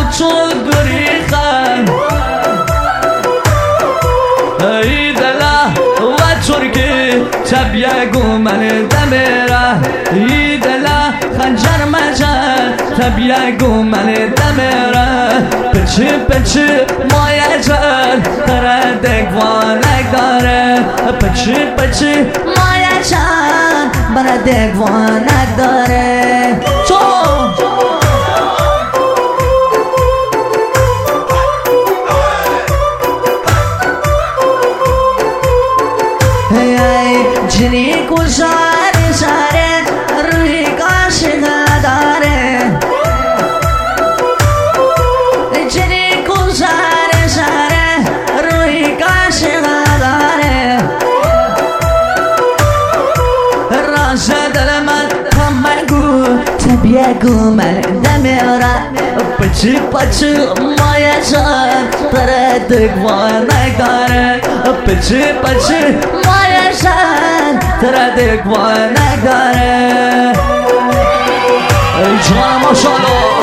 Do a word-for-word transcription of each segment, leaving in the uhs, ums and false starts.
چون گریخن ای دلا و ترکی تبیگو من دمیره ای دلا خنجر مجر تبیگو من دمیره پچی پچی مایه جر تردک وانک داره پچی پچی مایه جر بردک وانک داره چون جنی کو شاره شاره روی کاشق داره جنی کو شاره شاره روی کاشق داره راز دل من کمگو تبیگو من دمیره پچی پچی مایه شد تردک وانک داره پچی پچی مایه شد تردک وانک داره ای جوان ماشالله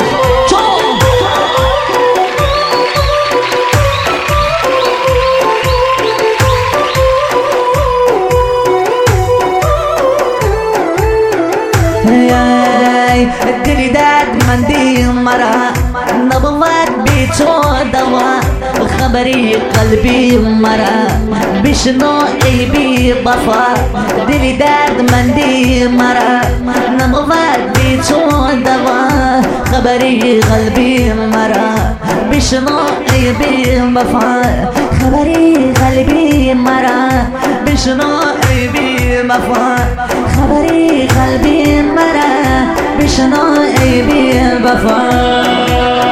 دلی درد مندی مرا نبود بی تو دوا خبری قلبی مرا بشنو ای بی وفا دلی درد مندی مرا نبود بی تو دوا خبری قلبی مرا بشنو ای بی وفا خبری قلبی مرا بشنو ای بی وفا خبری قلبی مرا بشنو ای بی وفا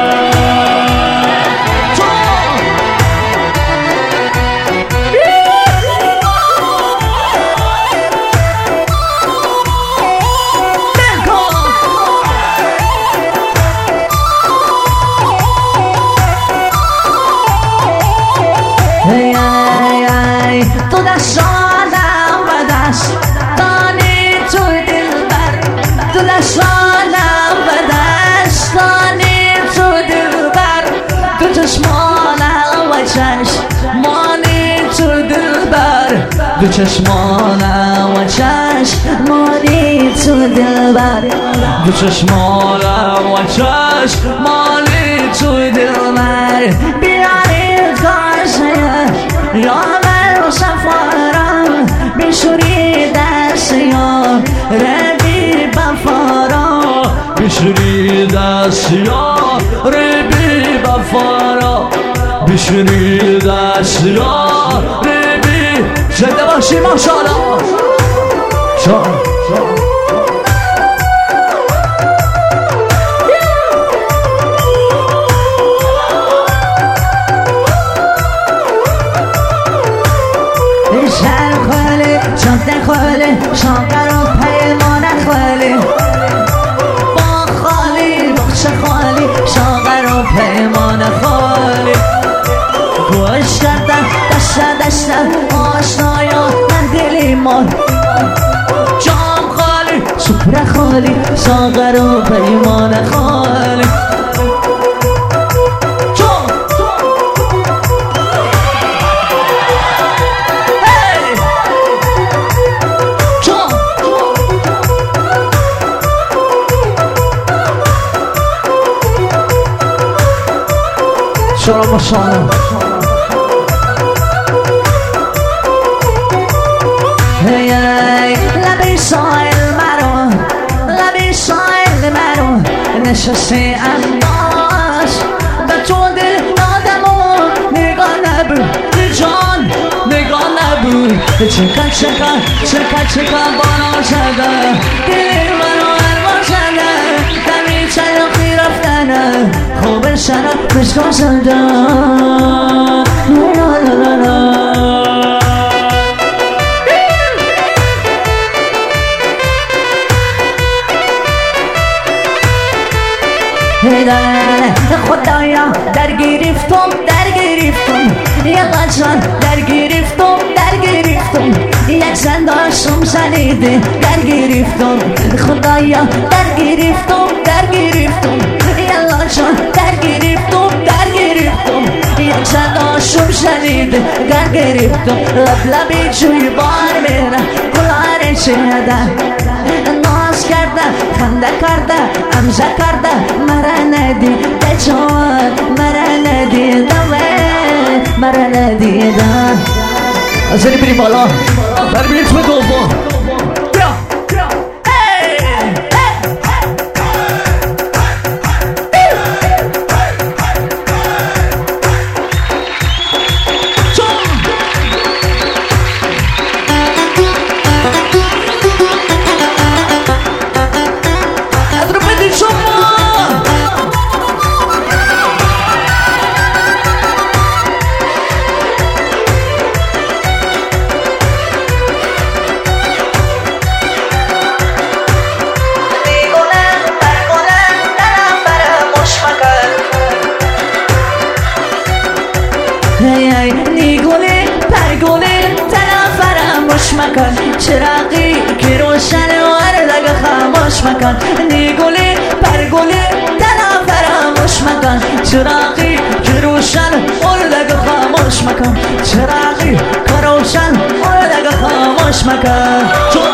دو چشمانم و چشمانی تو دلبر دو چشمانم و چشمانی تو دلبر بیاری کاشه یا من سفارم بشوری دست یا ربی بفارا بشوری دست یا ربی بفارا بشوری دست یا زنده باشی ماشاءالله شان شهر خاله شانت خاله شانقر و پیمان خاله با خالی بخش خالی شانقر و پیمان خالی گوش کردم دشت دشت آشنایا من دلی مال جام خالی سپر خالی ساغر و پیمان خالی جام جام شرم و شانم لبی سایل مرو لبی سایل مرو نشستی انداز به تو دل دادم و نگاه نبود جان نگاه نبود چکن چکن چکن چکن بالا شده دل منو اروا شده دمی چلاقی رفتنه خوب شده بشکا شده لا لا لا لا خدایا در گرفتم در گرفتم یلا جان در گرفتم در گرفتم یک زن داشتم شنیده در گرفتم خدایا در گرفتم در گرفتم یلا جان در گرفتم گر گرفت و لب لبی جوی بار میره گلاره چهده ناز کرده خنده کرده امزه کرده مرا ندیده جان مرا ندیده مرا ندیده از اینی بریم بالا بریم بریم تو دوم بیا نیگونه پرگونه تنها فراموش مکن چراغی که روشن وردگ خاموش مکن نیگونه پرگونه تنها فراموش مکن چراغی که روشن وردگ خاموش مکن چراغی که روشن وردگ خاموش مکن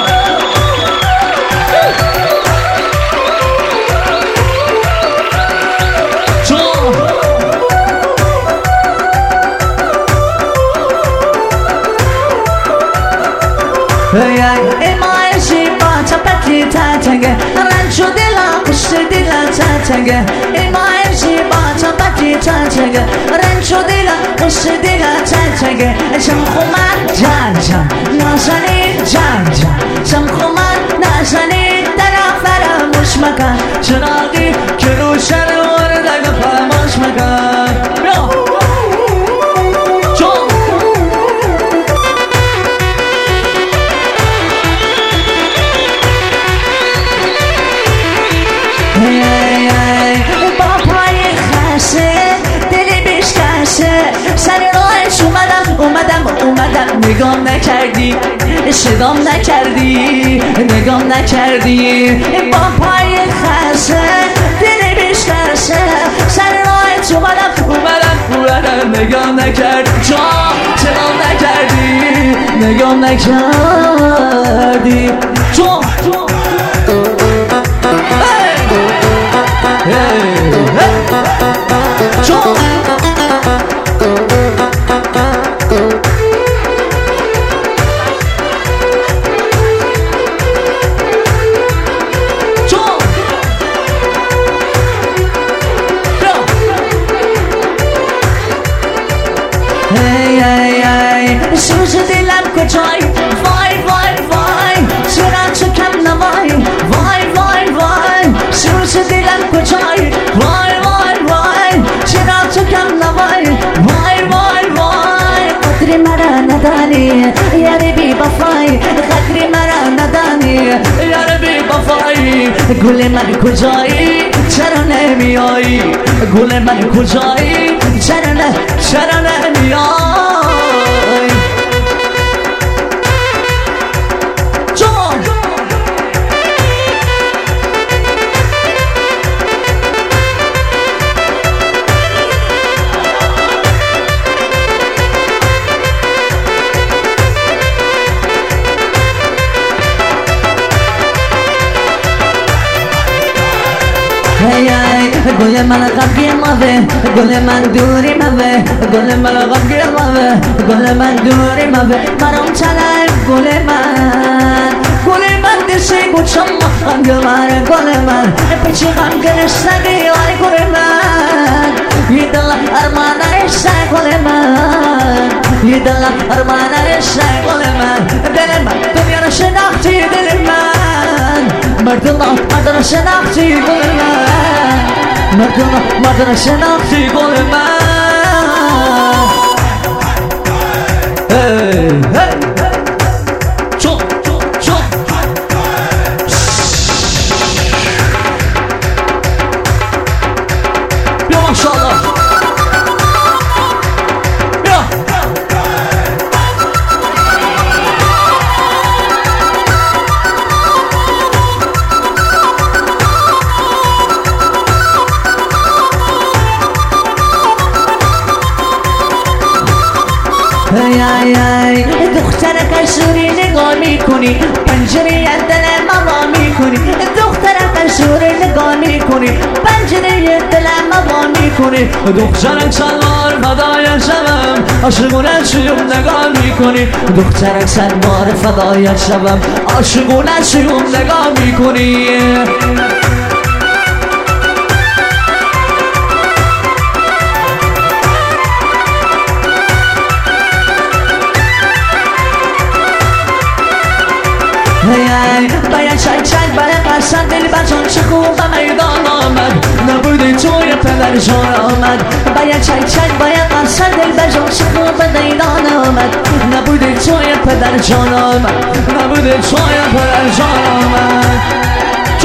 ایمایشی با چپتی تاتنگه رنچو دیلا کشت دیلا تاتنگه ایمایشی با چپتی تاتنگه رنچو دیلا کشت دیلا تاتنگه شم خومن جان جان نازنی جان جان شم خومن نازنی دلا فراموش مکن چراغی که روشن وردگ خاموش مکن اومدم اومدم نگام نکردی صدام نکردی نگام نکردی با پای خسته دل بیشترشه سر راهت اومدم اومدم اومدم نگام نکردی جا صدام نکردی نگام نکردی جا جا سوز دلم کجای وای وای وای چرا تو کم نوای وای وای وای سوز دلم کجای وای وای وای چرا تو کم نوای وای وای وای قدر مرا ندانی یاری بی وفای قدر مرا ندانی یاری بی وفای گل من کجایی چرا نمیایی گل من کجایی چرا نه چرا نمیایی گل من غمگین ماوه گل من دوری ماوه گل من غمگین ماوه گل من دوری ماوه مرام چلای گل من گل من دشی گوشم غمگین من گل من پیچی غمگین سگی وای گل من یه دل ارمان رشته گل من یه دل ارمان رشته گل من دل من دنیا رو شناختی دل من مردم مردم شناختی گل من مردم مردم شناختی گل من هی هی چون چون بیا ماشاءالله بیا ای ای ای دخترک اشوری نگاه میکنی پنجره دلم ما میکنی دخترک اشوری نگاه میکنی پنجره دلم ما میکنی دخترک سلوار فدای شبم عاشقونه شیوم نگاه میکنی دخترک سلوار فدای شبم عاشقونه شیوم نگاه میکنی باید چای چای باید قصد دل بجان چه خوب به میدان آمد نبودی توی پدر جان آمد باید چای چای باید قصد دل بجان چه خوب به میدان آمد نبودی توی پدر جان آمد نبودی توی پدر جان آمد تو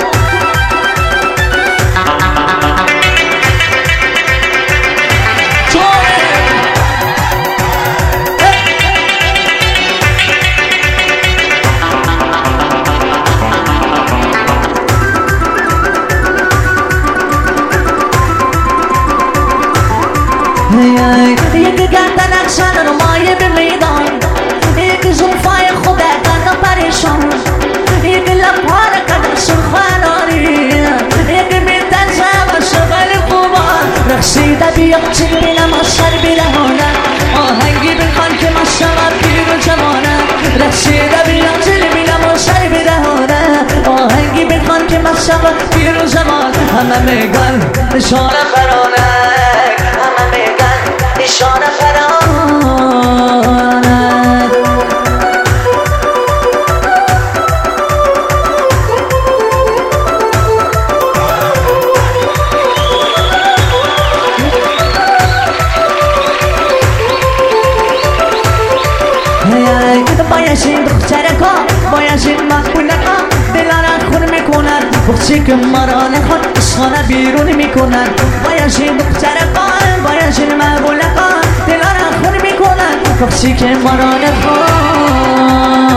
یک گردن اکشن رو مایه به میدان یک زلفای خوده کن پریشان یک لبار کن سرخاناری یک بیتن زم شغل خوبان رخصیده بیا چی بینم آشر بیرهانه آهنگی بخوان که ما شما پیر و جوانه رخصیده بیا چی بینم آشر بیرهانه آهنگی بخوان که ما شما پیر و جوان همه میگن نشان خرانه همه میگن نشان خرانه بایشین دخترکا بایشین مقبولکا دلارت خون میکنن بخشی که مرا نخون اشخانه بیرون میکنن بایشین دخترکا بایشین مقبولکا دلارت خون میکنن بخشی که مرا نخون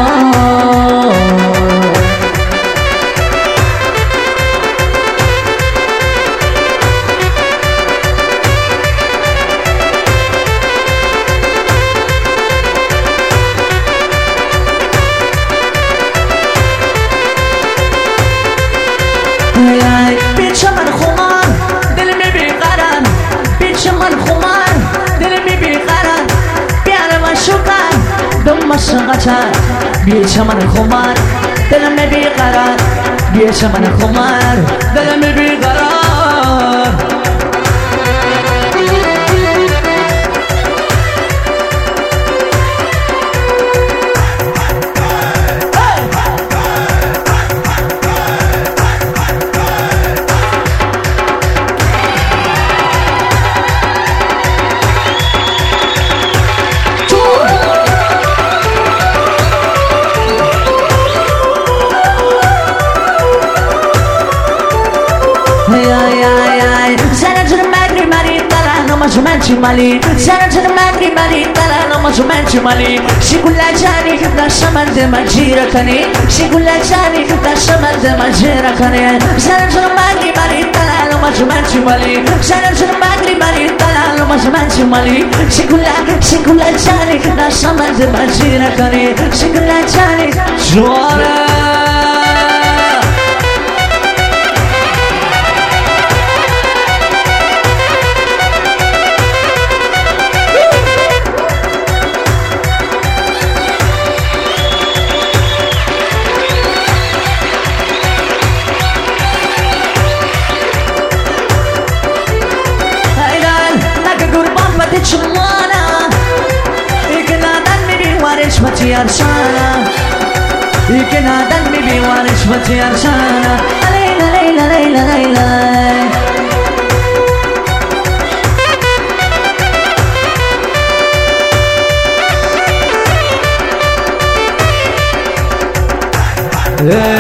بیچه من خمار دل می بیقرن بیچه من خمار دل می بیقرن بیاره من شکر دم مشقتر بیچه من خمار دل می بیقرن بیچه من خمار دل می بیقرن Manci mali, sana sana magri mali, tala no macho manci mali. Shigulla jani, da shaman de majira kani. Shigulla jani, da shaman de majira kani. Sana sana magri mali, tala no macho manci mali. Sana sana magri mali, tala no macho manci mali. Shigulla, shigulla jani, da shaman de majira kani. Shigulla jani, jora. رشوتي أرشانا يمكن هذا المبي ورشوتي أرشانا ليلى ليلى ليلى ليلى Yeah.